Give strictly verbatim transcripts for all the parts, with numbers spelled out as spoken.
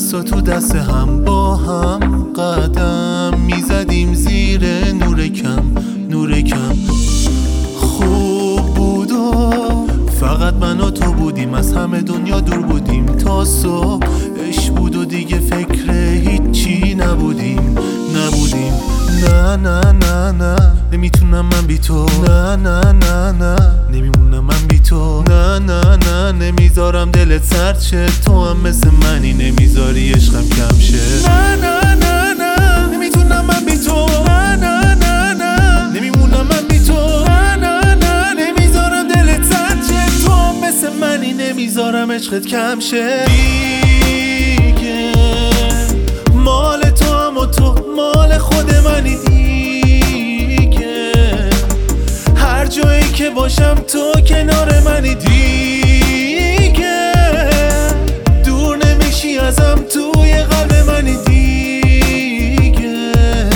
دستا تو دست هم با هم قدم میزدیم زیر نور کم نور کم. خوب بود و فقط من و تو بودیم، از همه دنیا دور بودیم تا صبح. عشق بود و دیگه فکر هیچی نبودیم نبودیم. نه نه نه نه نمیتونم من بی تو، نه نه نه نه نمیمونم من بی تو، نه نه نه نمیذارم دلت سرد شه، تو هم مثل منی نمیذاری عشقم کم شه. نه نه نه نه نمیتونم من بی تو، نه نه نه نه نمیمونم من بی تو، نه نه نه نمیذارم دلت سرد شه، تو هم مثل منی نمیذارم عشقت کم شه. دیگه مال تو هم و تو مال خود منی دیگه، هر جایی که باشم تو کنار منی دیگه، دور نمیشی ازم توی قلب منی دیگه،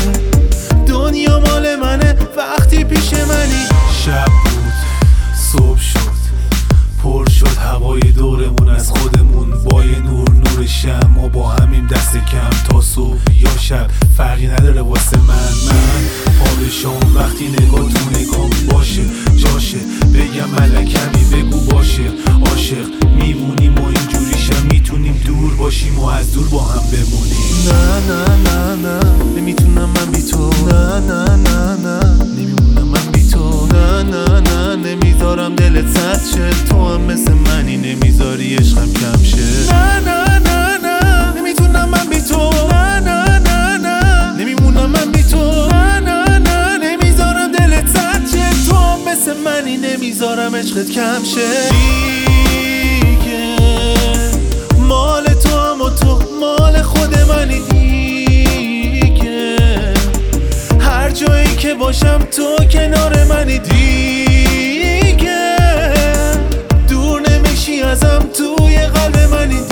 دنیا مال منه وقتی پیش منی. شب بود صبح شد پر شد هوای دورمون از خودمون، با یه نور نور شمع و با همین دست کم تا صبح یا شب فرقی نداره واسه من. من پادشاهم وقتی نگاه تو نگام باشه جاشه، بگم ملکمی بگو باشه عاشق میمونیم و اینجوریشم میتونیم دور باشیم و از دور با هم بمونیم. نه نه نه نه نمیتونم من بی تو، نه نه نه نه نمیمونم من بی تو، نه نه نه نمیذارم دلت سرد شه، تو هم مثل منی نمیذاری عشقم کم شه. نه نه نه نه نمیتونم من بی تو، نه نه نه نه نمیمونم من بی تو، نه نه نه نمیذارم دلت سرد شه، تو هم مثل منی نمیذارم عشقت کم شه. دیگه مال تو هم و تو مال خود منی دیگه، هر جایی که باشم تو کنار منی دیگه، دور نمیشی ازم توی قلب منی دیگه.